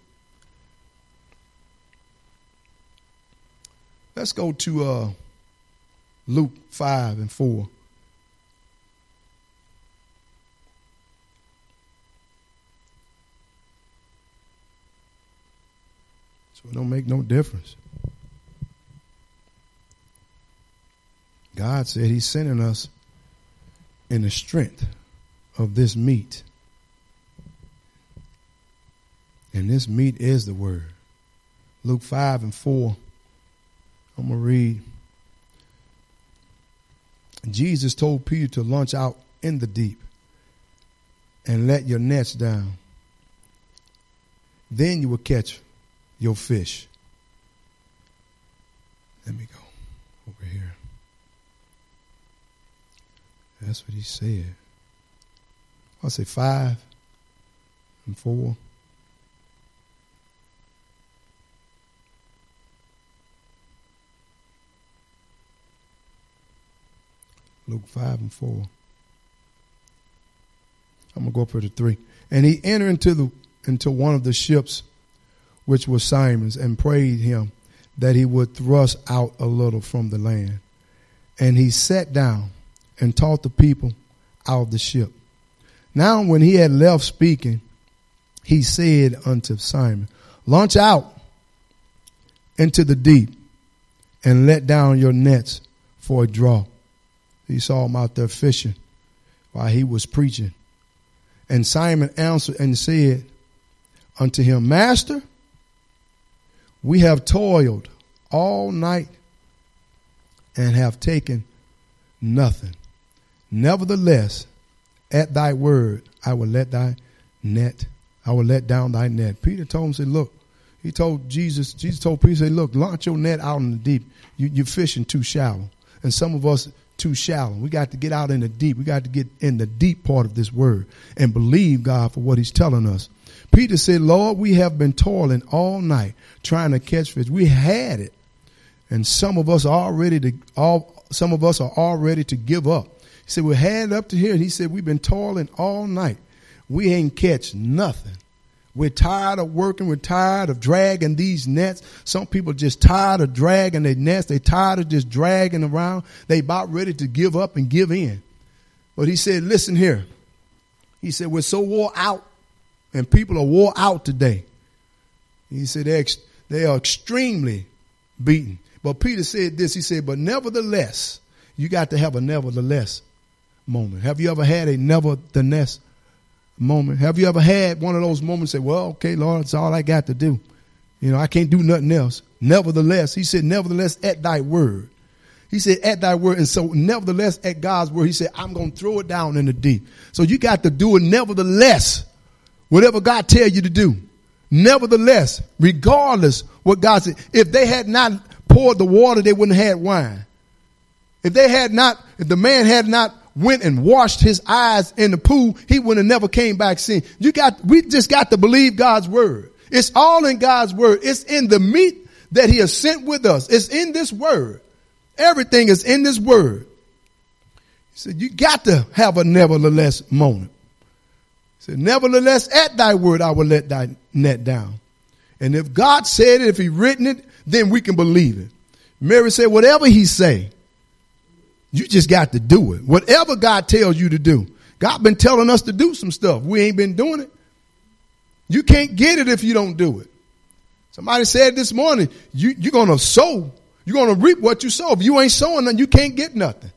Speaker 1: Let's go to uh, Luke five and four. So it don't make no difference. God said he's sending us in the strength of this meat. And this meat is the word. Luke five and four. I'm going to read. Jesus told Peter to launch out in the deep and let your nets down. then you will catch your fish. Let me go over here. That's what he said. I'll say five and four. Luke five and four. I'm gonna go up here to three. And he entered into the into one of the ships, which was Simon's, and prayed him that he would thrust out a little from the land. And he sat down and taught the people out of the ship. Now when he had left speaking, he said unto Simon, launch out into the deep and let down your nets for a draw. He saw him out there fishing while he was preaching. And Simon answered and said unto him, Master, we have toiled all night and have taken nothing. Nevertheless, at thy word, I will let thy net, I will let down thy net. Peter told him, say, look, he told Jesus, Jesus told Peter, say, look, launch your net out in the deep. You, you're fishing too shallow. And some of us too shallow. We got to get out in the deep. We got to get in the deep part of this word and believe God for what he's telling us. Peter said, Lord, we have been toiling all night trying to catch fish. We had it. And some of us are already to all, some of us are all ready to give up. He said, we had it up to here. And he said, we've been toiling all night. We ain't catch nothing. We're tired of working. We're tired of dragging these nets. Some people just tired of dragging their nets. They tired of just dragging around. They about ready to give up and give in. But he said, listen here. He said, we're so wore out, and people are wore out today. He said, they they are extremely beaten. But Peter said this. He said, but nevertheless, you got to have a nevertheless moment. Have you ever had a nevertheless moment? Have you ever had one of those moments say, well, okay, Lord, it's all I got to do. You know, I can't do nothing else. Nevertheless, he said, nevertheless, at thy word. He said, at thy word. And so nevertheless, at God's word, he said, I'm going to throw it down in the deep. So you got to do it nevertheless, whatever God tell you to do. Nevertheless, regardless what God said. If they had not poured the water, they wouldn't have had wine. If they had not, if the man had not went and washed his eyes in the pool, he would have never came back seeing. You got, we just got to believe God's word. It's all in God's word. It's in the meat that he has sent with us. It's in this word. Everything is in this word. He said, you got to have a nevertheless moment. He said, nevertheless, at thy word, I will let thy net down. And if God said it, if he written it, then we can believe it. Mary said, whatever he say, you just got to do it. Whatever God tells you to do. God been telling us to do some stuff. We ain't been doing it. You can't get it if you don't do it. Somebody said this morning, you, you're going to sow. You're going to reap what you sow. If you ain't sowing nothing, you can't get nothing.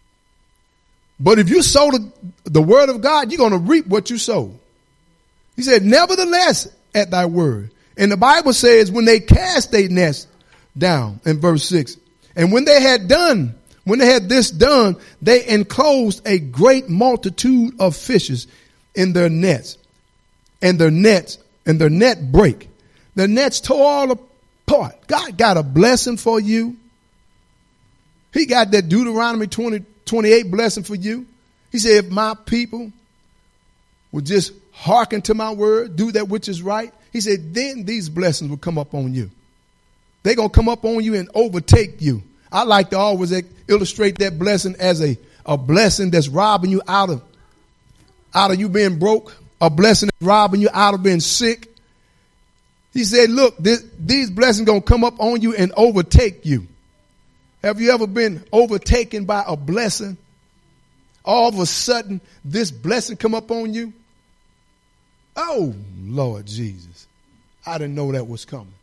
Speaker 1: But if you sow the, the word of God, you're going to reap what you sow. He said, nevertheless, at thy word. And the Bible says when they cast their nets down in verse six, and when they had done When they had this done, they enclosed a great multitude of fishes in their nets, and their nets and their net break. The nets tore all apart. God got a blessing for you. He got that Deuteronomy twenty, twenty-eight blessing for you. He said, if my people would just hearken to my word, do that which is right. He said, then these blessings will come up on you. They're going to come up on you and overtake you. I like to always illustrate that blessing as a, a blessing that's robbing you out of, out of you being broke, a blessing that's robbing you out of being sick. He said, look, this, these blessings going to come up on you and overtake you. Have you ever been overtaken by a blessing? All of a sudden, this blessing come up on you. Oh, Lord Jesus. I didn't know that was coming.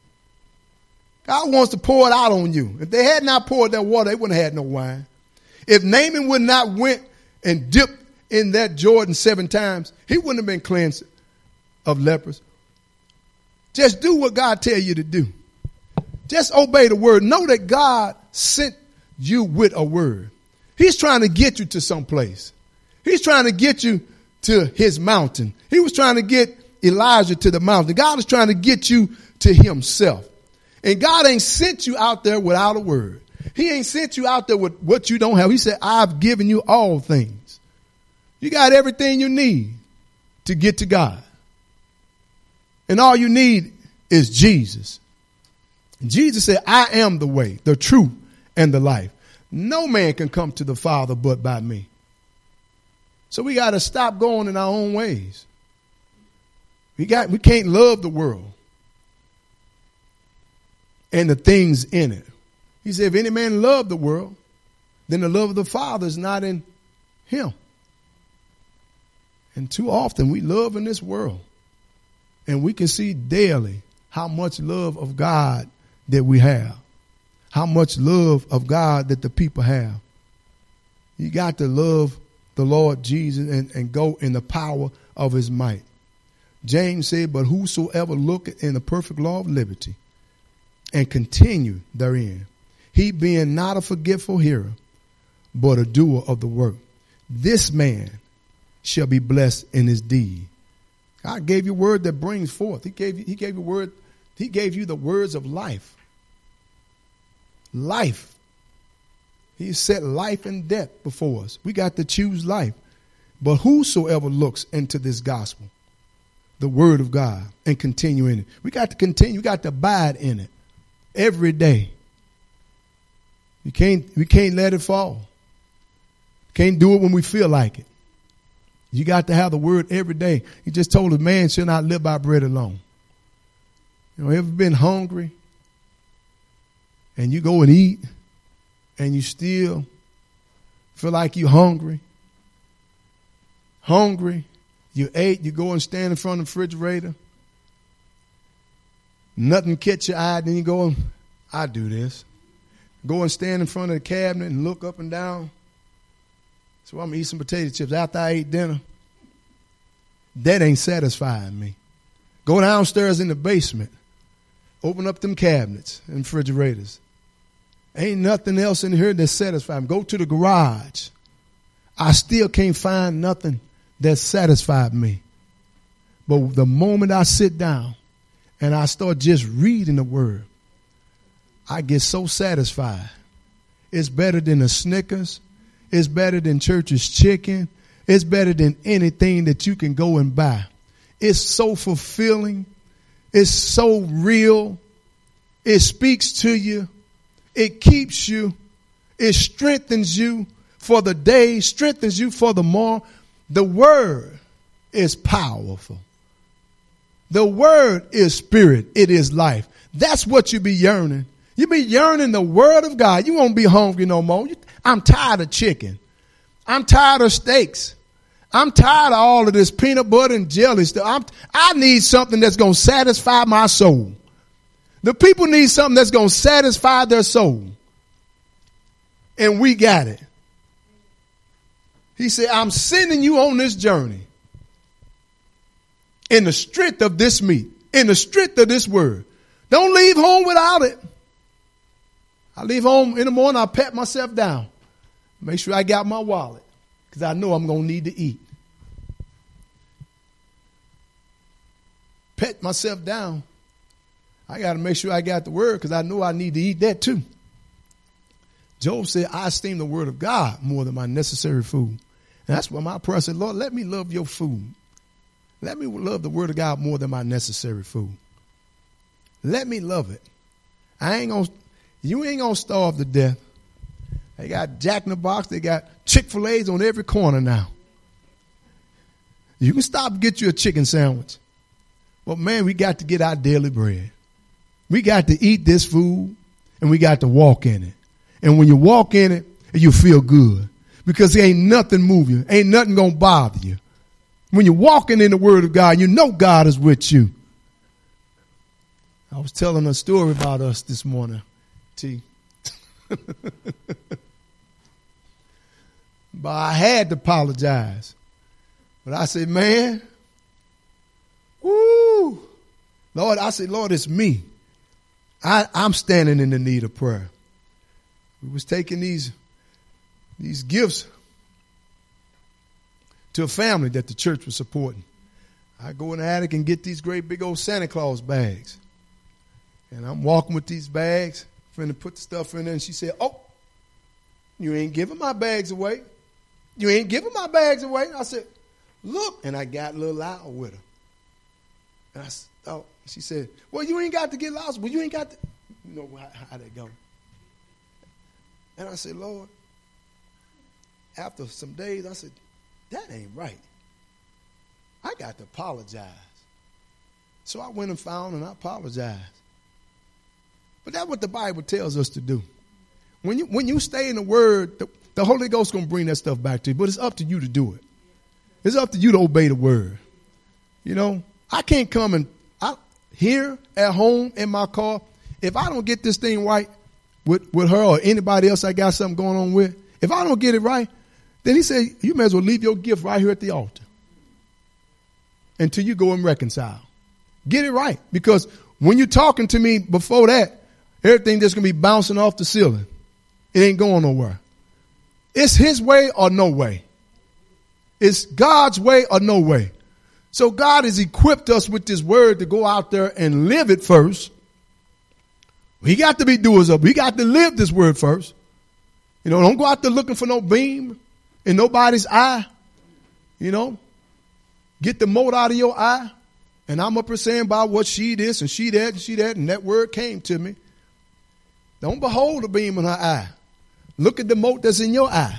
Speaker 1: God wants to pour it out on you. If they had not poured that water, they wouldn't have had no wine. If Naaman would not went and dipped in that Jordan seven times, he wouldn't have been cleansed of lepers. Just do what God tell you to do. Just obey the word. Know that God sent you with a word. He's trying to get you to some place. He's trying to get you to his mountain. He was trying to get Elijah to the mountain. God is trying to get you to himself. And God ain't sent you out there without a word. He ain't sent you out there with what you don't have. He said, I've given you all things. You got everything you need to get to God. And all you need is Jesus. And Jesus said, I am the way, the truth, and the life. No man can come to the Father but by me. So we got to stop going in our own ways. We got, we can't love the world and the things in it. He said, if any man love the world, then the love of the Father is not in him. And too often we love in this world, and we can see daily how much love of God that we have, how much love of God that the people have. You got to love the Lord Jesus and, and go in the power of his might. James said, but whosoever looketh in the perfect law of liberty and continue therein, he being not a forgetful hearer, but a doer of the work, this man shall be blessed in his deed. God gave you word that brings forth. He gave you, he gave you word. He gave you the words of life. Life. He set life and death before us. We got to choose life. But whosoever looks into this gospel, the word of God, and continue in it. We got to continue. We got to abide in it every day. You can't, we can't let it fall. Can't do it when we feel like it. You got to have the word every day. He just told us, man shall not live by bread alone. You know, ever been hungry and you go and eat and you still feel like you're hungry? Hungry, you ate, you go and stand in front of the refrigerator. Nothing catch your eye, then you go and, I do this. Go and stand in front of the cabinet and look up and down. So I'm going to eat some potato chips after I ate dinner. That ain't satisfying me. Go downstairs in the basement. Open up them cabinets and refrigerators. Ain't nothing else in here that's satisfying. Go to the garage. I still can't find nothing that satisfied me. But the moment I sit down and I start just reading the word, I get so satisfied. It's better than a Snickers. It's better than church's chicken. It's better than anything that you can go and buy. It's so fulfilling. It's so real. It speaks to you. It keeps you. It strengthens you for the day, strengthens you for the morrow. The word is powerful. The word is spirit. It is life. That's what you be yearning. You be yearning the word of God. You won't be hungry no more. I'm tired of chicken. I'm tired of steaks. I'm tired of all of this peanut butter and jelly stuff. I'm, I need something that's going to satisfy my soul. The people need something that's going to satisfy their soul. And we got it. He said, I'm sending you on this journey in the strength of this meat, in the strength of this word. Don't leave home without it. I leave home in the morning, I pat myself down. Make sure I got my wallet because I know I'm going to need to eat. Pat myself down. I got to make sure I got the word because I know I need to eat that too. Job said, I esteem the word of God more than my necessary food. And that's why my prayer said, Lord, let me love your food. Let me love the word of God more than my necessary food. Let me love it. I ain't going to, you ain't going to starve to death. They got Jack in the Box. They got Chick-fil-A's on every corner now. You can stop and get you a chicken sandwich. But man, we got to get our daily bread. We got to eat this food and we got to walk in it. And when you walk in it, you feel good because there ain't nothing moving. Ain't nothing going to bother you. When you're walking in the word of God, you know God is with you. I was telling a story about us this morning, T. But I had to apologize. But I said, man, woo, Lord, I said, Lord, it's me. I, I'm standing in the need of prayer. We was taking these, these gifts to a family that the church was supporting. I go in the attic and get these great big old Santa Claus bags. And I'm walking with these bags, finna put the stuff in there, and she said, oh, you ain't giving my bags away. You ain't giving my bags away. I said, look. And I got a little loud with her. And I thought, she said, well, you ain't got to get lost. Well, you ain't got to. You know how, how that go. And I said, Lord, after some days, I said, that ain't right. I got to apologize. So I went and found and I apologized. But that's what the Bible tells us to do. When you when you stay in the Word, the, the Holy Ghost is going to bring that stuff back to you. But it's up to you to do it. It's up to you to obey the Word. You know, I can't come and I, here at home in my car, if I don't get this thing right with, with her or anybody else I got something going on with, if I don't get it right, then he said, you may as well leave your gift right here at the altar until you go and reconcile. Get it right. Because when you're talking to me before that, everything that's going to be bouncing off the ceiling. It ain't going nowhere. It's his way or no way. It's God's way or no way. So God has equipped us with this word to go out there and live it first. We got to be doers of it. We got to live this word first. You know, don't go out there looking for no beam in nobody's eye. You know, get the mote out of your eye. And I'm up here saying about what she this and she that and she that. And that word came to me. Don't behold the beam in her eye. Look at the mote that's in your eye.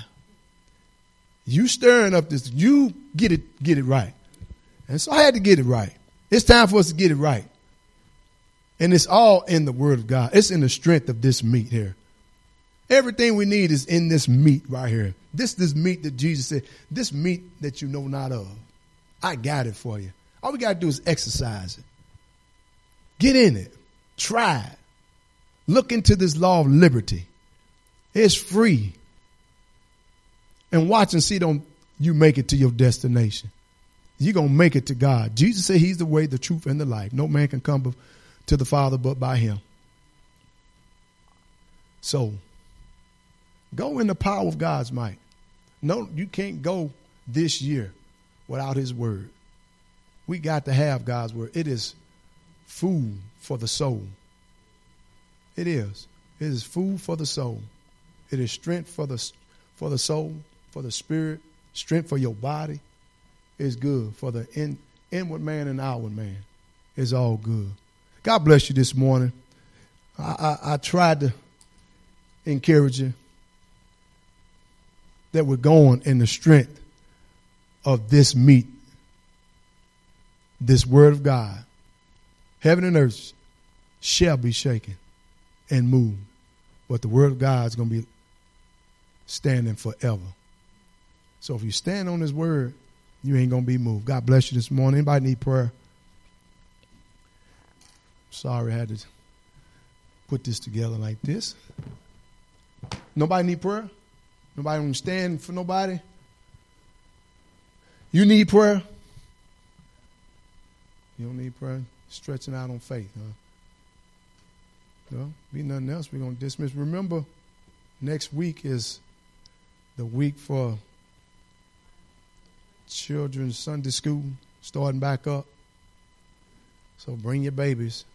Speaker 1: You stirring up this. You get it, get it right. And so I had to get it right. It's time for us to get it right. And it's all in the word of God. It's in the strength of this meat here. Everything we need is in this meat right here. This this meat that Jesus said, this meat that you know not of. I got it for you. All we got to do is exercise it. Get in it. Try it. Look into this law of liberty. It's free. And watch and see don't you make it to your destination. You're going to make it to God. Jesus said he's the way, the truth, and the life. No man can come to the Father but by him. So, go in the power of God's might. No, you can't go this year without his word. We got to have God's word. It is food for the soul. It is. It is food for the soul. It is strength for the for the soul, for the spirit, strength for your body. It's good for the in, inward man and outward man. It's all good. God bless you this morning. I, I, I tried to encourage you that we're going in the strength of this meat, this word of God. Heaven and earth shall be shaken and moved, but the word of God is going to be standing forever. So if you stand on his word, you ain't going to be moved. God bless you this morning. Anybody need prayer? Sorry I had to put this together like this. Nobody need prayer? Nobody want to stand for nobody? You need prayer? You don't need prayer? Stretching out on faith, huh? Well, be nothing else. We're going to dismiss. Remember, next week is the week for children's Sunday school starting back up. So bring your babies.